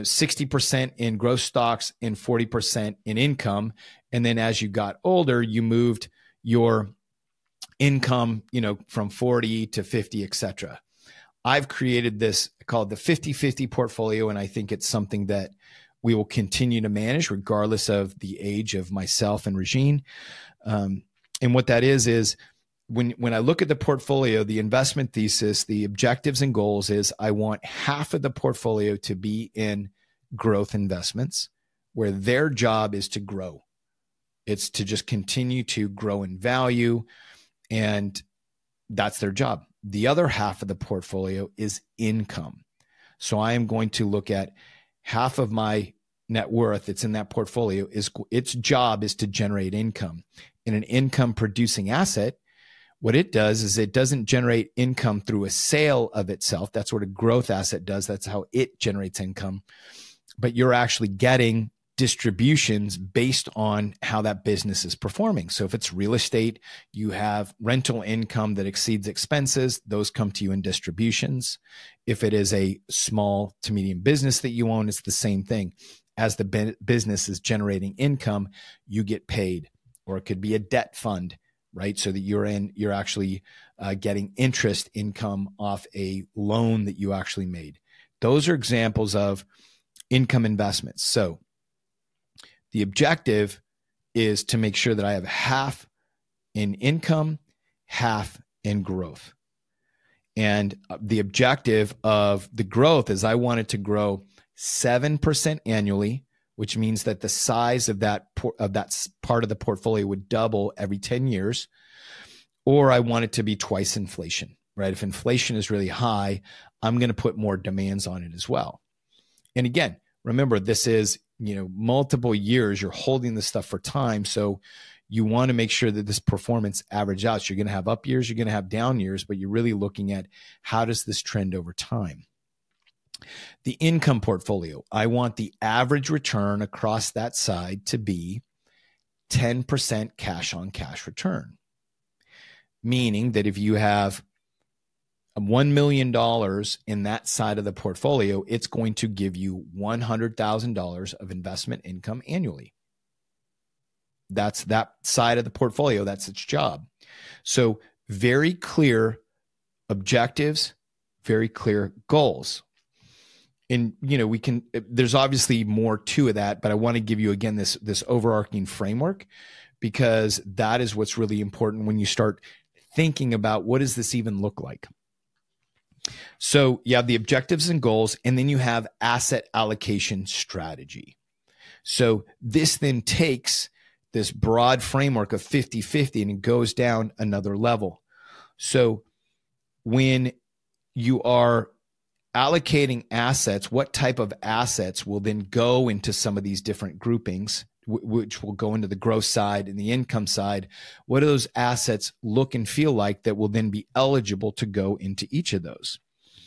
60% in growth stocks and 40% in income. And then as you got older, you moved your income, from 40 to 50, et cetera. I've created this called the 50-50 portfolio, and I think it's something that we will continue to manage regardless of the age of myself and Regine. And what that is when I look at the portfolio, the investment thesis, the objectives and goals is I want half of the portfolio to be in growth investments where their job is to grow. It's to just continue to grow in value, and that's their job. The other half of the portfolio is income. So I am going to look at half of my net worth that's in that portfolio. Its job is to generate income. In an income producing asset, what it does is it doesn't generate income through a sale of itself. That's what a growth asset does. That's how it generates income. But you're actually getting distributions based on how that business is performing. So if it's real estate, you have rental income that exceeds expenses. Those come to you in distributions. If it is a small to medium business that you own, it's the same thing. As the business is generating income, you get paid. Or it could be a debt fund, right? So that you're actually getting interest income off a loan that you actually made. Those are examples of income investments. So the objective is to make sure that I have half in income, half in growth. And the objective of the growth is I want it to grow 7% annually, which means that the size of that part of the portfolio would double every 10 years. Or I want it to be twice inflation, right? If inflation is really high, I'm going to put more demands on it as well. And again, remember, this is multiple years. You're holding this stuff for time. So you want to make sure that this performance averages out. So you're going to have up years, you're going to have down years, but you're really looking at how does this trend over time. The income portfolio, I want the average return across that side to be 10% cash on cash return. Meaning that if you have $1 million in that side of the portfolio, it's going to give you $100,000 of investment income annually. That's that side of the portfolio. That's its job. So very clear objectives, very clear goals. And, there's obviously more to that, but I want to give you again, this overarching framework, because that is what's really important when you start thinking about what does this even look like? So you have the objectives and goals, and then you have asset allocation strategy. So this then takes this broad framework of 50-50 and it goes down another level. So when you are allocating assets, what type of assets will then go into some of these different groupings, which will go into the growth side and the income side? What do those assets look and feel like that will then be eligible to go into each of those?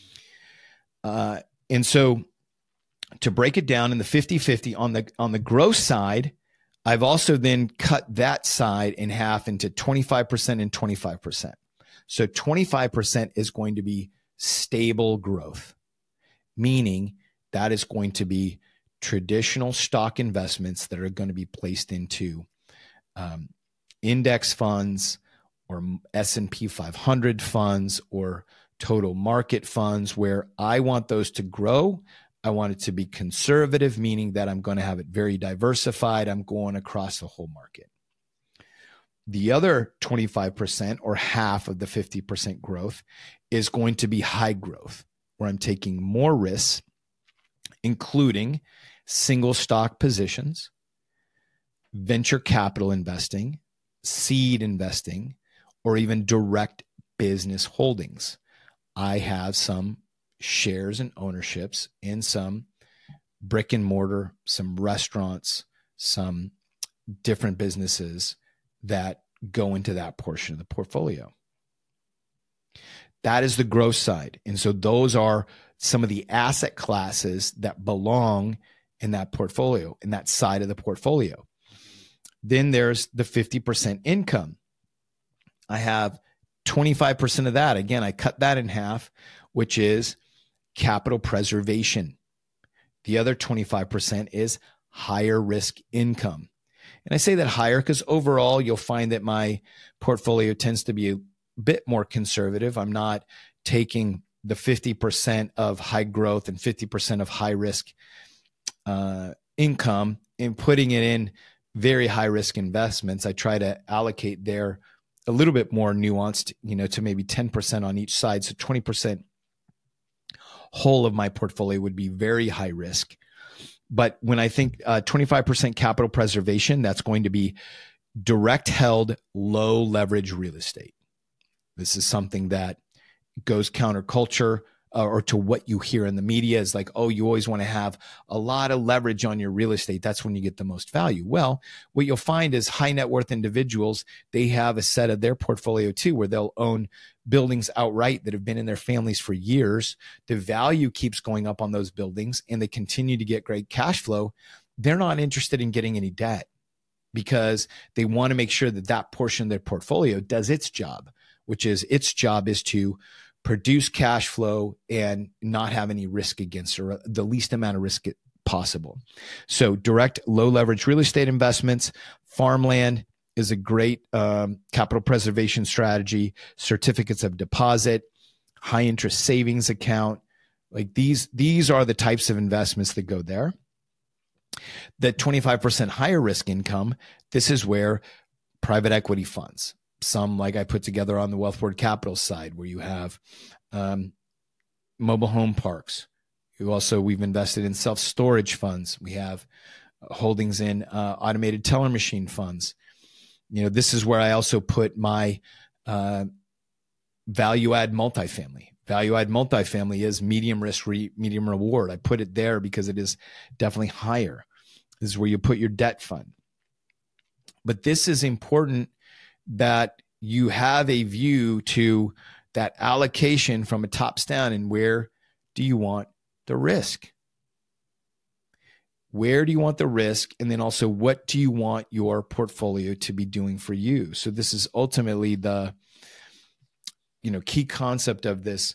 And so to break it down in the 50-50 on the growth side, I've also then cut that side in half into 25% and 25%. So 25% is going to be stable growth, meaning that is going to be traditional stock investments that are going to be placed into index funds or S&P 500 funds or total market funds, where I want those to grow. I want it to be conservative, meaning that I'm going to have it very diversified. I'm going across the whole market. The other 25% or half of the 50% growth is going to be high growth, where I'm taking more risks, including single stock positions, venture capital investing, seed investing, or even direct business holdings. I have some shares and ownerships in some brick and mortar, some restaurants, some different businesses that go into that portion of the portfolio. That is the growth side. And so those are some of the asset classes that belong in that portfolio, in that side of the portfolio. Then there's the 50% income. I have 25% of that. Again, I cut that in half, which is capital preservation. The other 25% is higher risk income. And I say that higher because overall, you'll find that my portfolio tends to be a bit more conservative. I'm not taking the 50% of high growth and 50% of high risk income and putting it in very high risk investments. I try to allocate there a little bit more nuanced, to maybe 10% on each side. So 20% whole of my portfolio would be very high risk. But when I think 25% capital preservation, that's going to be direct held, low leverage real estate. This is something that goes counterculture or to what you hear in the media is like, oh, you always want to have a lot of leverage on your real estate. That's when you get the most value. Well, what you'll find is high net worth individuals, they have a set of their portfolio too, where they'll own buildings outright that have been in their families for years. The value keeps going up on those buildings and they continue to get great cash flow. They're not interested in getting any debt because they want to make sure that that portion of their portfolio does its job, which is its job is to produce cash flow and not have any risk against or the least amount of risk possible. So direct low leverage real estate investments, farmland is a great capital preservation strategy, certificates of deposit, high interest savings account. Like these are the types of investments that go there. The 25% higher risk income, this is where private equity funds, some like I put together on the Wealthboard Capital side, where you have mobile home parks. We've invested in self-storage funds. We have holdings in automated teller machine funds. This is where I also put my value add multifamily. Value add multifamily is medium risk, medium reward. I put it there because it is definitely higher. This is where you put your debt fund. But this is important that you have a view to that allocation from a tops down, and where do you want the risk? Where do you want the risk? And then also, what do you want your portfolio to be doing for you? So this is ultimately the key concept of this,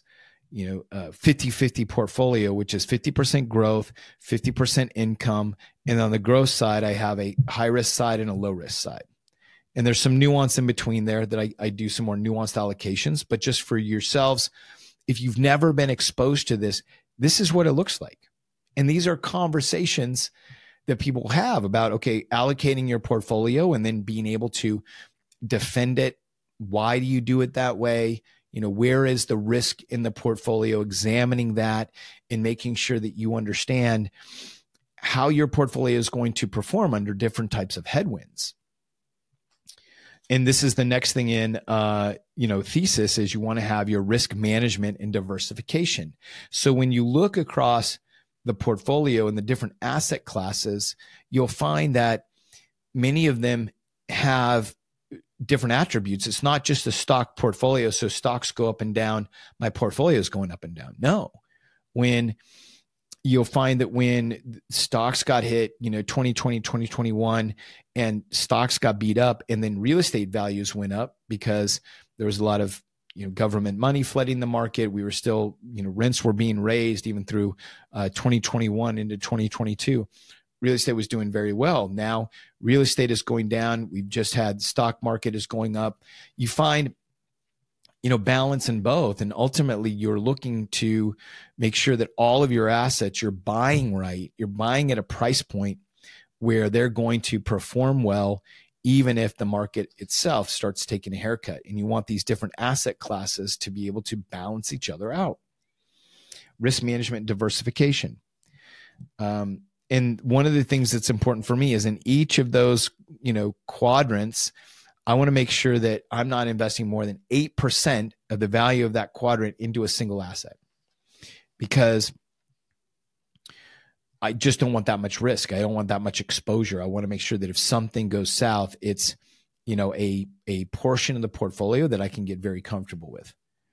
50-50 portfolio, which is 50% growth, 50% income. And on the growth side, I have a high risk side and a low risk side. And there's some nuance in between there that I do some more nuanced allocations. But just for yourselves, if you've never been exposed to this, this is what it looks like. And these are conversations that people have about, okay, allocating your portfolio and then being able to defend it. Why do you do it that way? Where is the risk in the portfolio? Examining that and making sure that you understand how your portfolio is going to perform under different types of headwinds. And this is the next thing in, thesis is you want to have your risk management and diversification. So when you look across the portfolio and the different asset classes, you'll find that many of them have different attributes. It's not just a stock portfolio. So stocks go up and down. My portfolio is going up and down. No, when you'll find that when stocks got hit, 2020, 2021, and stocks got beat up, and then real estate values went up because there was a lot of government money flooding the market. We were still, rents were being raised even through 2021 into 2022. Real estate was doing very well. Now real estate is going down. We've just had stock market is going up. You find, balance in both. And ultimately you're looking to make sure that all of your assets you're buying right. You're buying at a price point where they're going to perform well, even if the market itself starts taking a haircut. And you want these different asset classes to be able to balance each other out. Risk management and diversification. And one of the things that's important for me is in each of those, quadrants, I want to make sure that I'm not investing more than 8% of the value of that quadrant into a single asset, because I just don't want that much risk. I don't want that much exposure. I want to make sure that if something goes south, it's, a portion of the portfolio that I can get very comfortable with.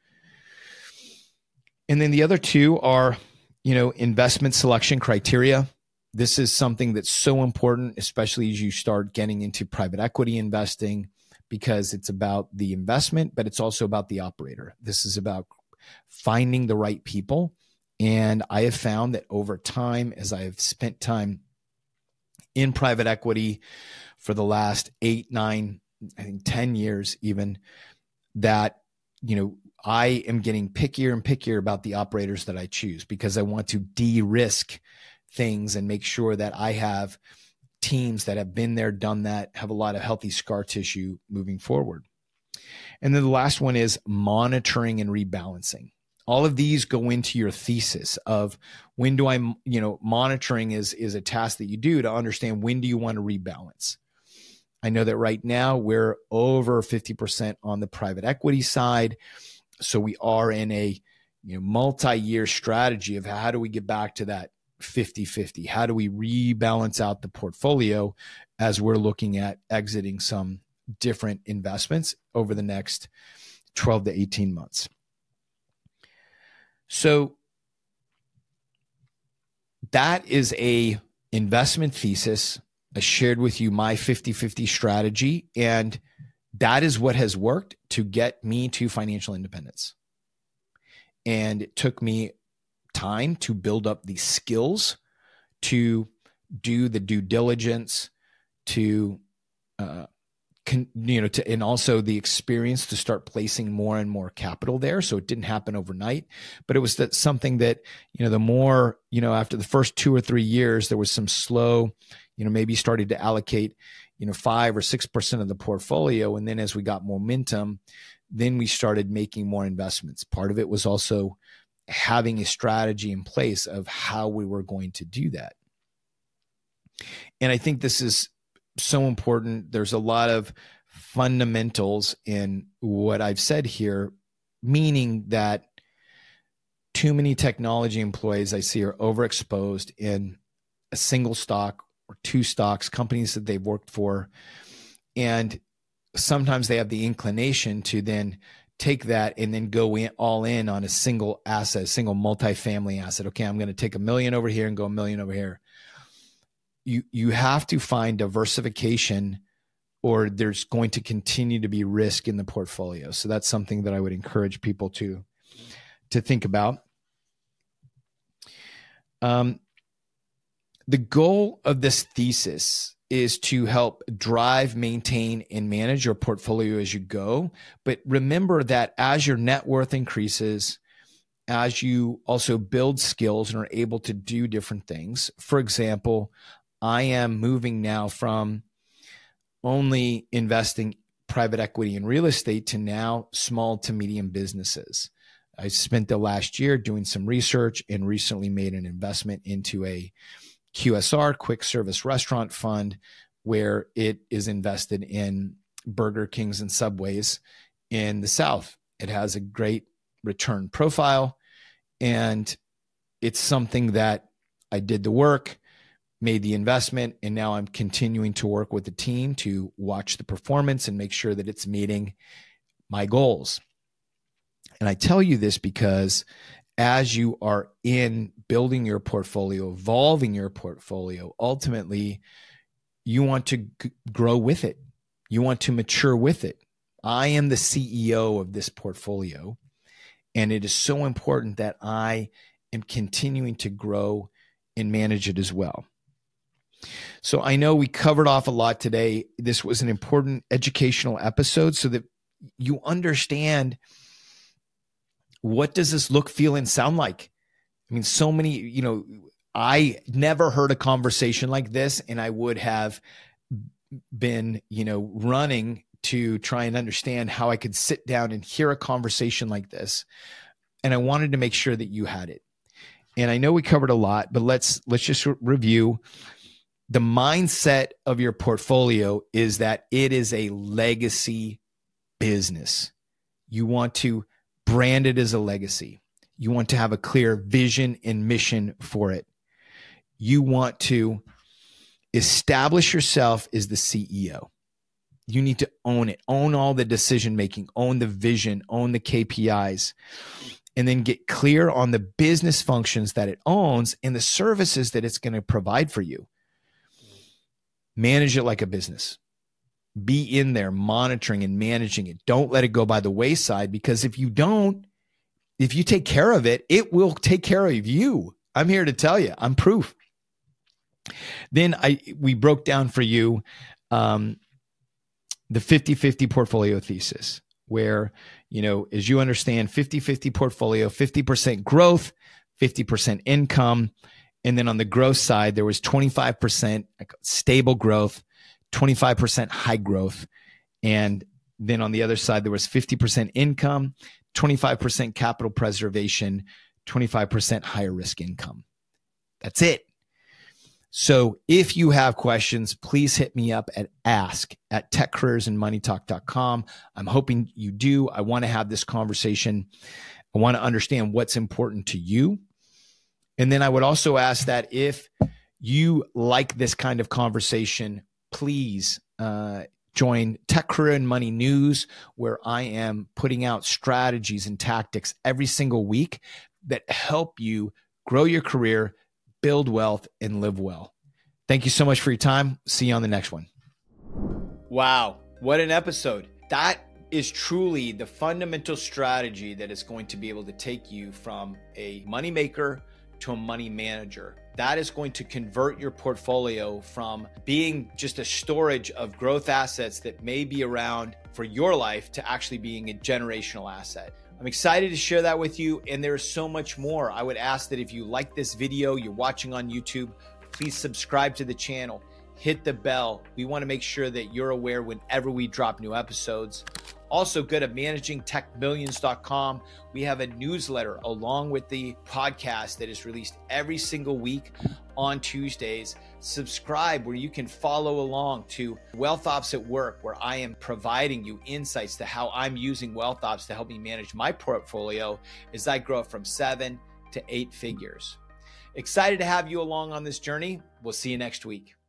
And then the other two are, investment selection criteria. This is something that's so important, especially as you start getting into private equity investing, because it's about the investment, but it's also about the operator. This is about finding the right people. And I have found that over time, as I have spent time in private equity for the last 8, 9, I think 10 years even, that, I am getting pickier and pickier about the operators that I choose, because I want to de-risk things and make sure that I have teams that have been there, done that, have a lot of healthy scar tissue moving forward. And then the last one is monitoring and rebalancing. All of these go into your thesis of when do I, monitoring is a task that you do to understand when do you want to rebalance. I know that right now we're over 50% on the private equity side. So we are in a multi-year strategy of how do we get back to that 50-50? How do we rebalance out the portfolio as we're looking at exiting some different investments over the next 12 to 18 months? So that is a investment thesis. I shared with you my 50-50 strategy, and that is what has worked to get me to financial independence. And it took me time to build up the skills to do the due diligence, to and also the experience to start placing more and more capital there. So it didn't happen overnight, but it was something that, the more, after the first 2 or 3 years, there was some slow, maybe started to allocate, 5 or 6% of the portfolio. And then as we got momentum, then we started making more investments. Part of it was also having a strategy in place of how we were going to do that. And I think this is so important. There's a lot of fundamentals in what I've said here, meaning that too many technology employees I see are overexposed in a single stock or 2 stocks, companies that they've worked for. And sometimes they have the inclination to then take that and then go all in on a single asset, a single multifamily asset. Okay, I'm going to take $1 million over here and go $1 million over here. You have to find diversification or there's going to continue to be risk in the portfolio. So that's something that I would encourage people to think about. The goal of this thesis is to help drive, maintain, and manage your portfolio as you go. But remember that as your net worth increases, as you also build skills and are able to do different things. For example, I am moving now from only investing private equity and real estate to now small to medium businesses. I spent the last year doing some research and recently made an investment into a QSR, quick service restaurant fund, where it is invested in Burger Kings and Subways in the South. It has a great return profile, and it's something that I did the work, made the investment, and now I'm continuing to work with the team to watch the performance and make sure that it's meeting my goals. And I tell you this because as you are in building your portfolio, evolving your portfolio, ultimately you want to grow with it. You want to mature with it. I am the CEO of this portfolio, and it is so important that I am continuing to grow and manage it as well. So I know we covered off a lot today. This was an important educational episode so that you understand, what does this look, feel, and sound like? I mean, so many, I never heard a conversation like this, and I would have been, running to try and understand how I could sit down and hear a conversation like this. And I wanted to make sure that you had it. And I know we covered a lot, but let's just review. The mindset of your portfolio is that it is a legacy business. You want to brand it as a legacy. You want to have a clear vision and mission for it. You want to establish yourself as the CEO. You need to own it, own all the decision-making, own the vision, own the KPIs, and then get clear on the business functions that it owns and the services that it's going to provide for you. Manage it like a business. Be in there monitoring and managing it. Don't let it go by the wayside, because if you take care of it, it will take care of you. I'm here to tell you, I'm proof. Then we broke down for you the 50-50 portfolio thesis, where, as you understand, 50-50 portfolio, 50% growth, 50% income. And then on the growth side, there was 25% stable growth, 25% high growth. And then on the other side, there was 50% income, 25% capital preservation, 25% higher risk income. That's it. So if you have questions, please hit me up at ask@techcareersandmoneytalk.com. I'm hoping you do. I want to have this conversation. I want to understand what's important to you. And then I would also ask that if you like this kind of conversation, please join Tech Career and Money News, where I am putting out strategies and tactics every single week that help you grow your career, build wealth, and live well. Thank you so much for your time. See you on the next one. Wow, what an episode. That is truly the fundamental strategy that is going to be able to take you from a moneymaker to a money manager. That is going to convert your portfolio from being just a storage of growth assets that may be around for your life to actually being a generational asset. I'm excited to share that with you, and there's so much more. I would ask that if you like this video, you're watching on YouTube, please subscribe to the channel, hit the bell. We want to make sure that you're aware whenever we drop new episodes. Also, go to managingtechmillions.com. We have a newsletter along with the podcast that is released every single week on Tuesdays. Subscribe where you can follow along to Wealth Ops at Work, where I am providing you insights to how I'm using Wealth Ops to help me manage my portfolio as I grow from 7 to 8 figures. Excited to have you along on this journey. We'll see you next week.